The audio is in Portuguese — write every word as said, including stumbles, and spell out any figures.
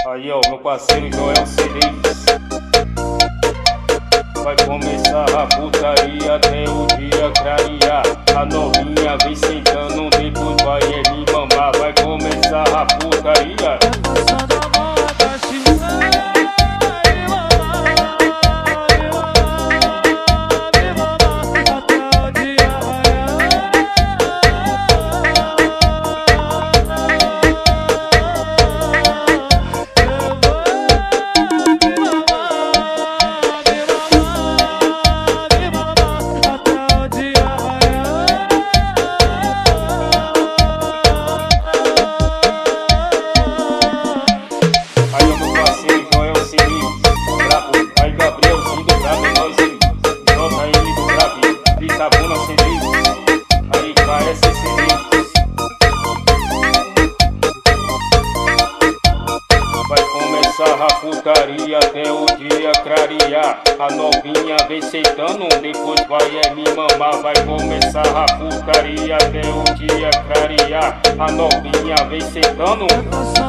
Aí ó, meu parceiro Joel Cereis. Vai começar a putaria até o dia clarear. A novinha vem sentando, depois vai é me mamar. Vai começar a putaria. Aí parece Cereis. Vai começar a putaria até o dia clarear. A novinha vem sentando, depois vai é me mamar. Vai começar a putaria até o dia clarear. A novinha vem sentando.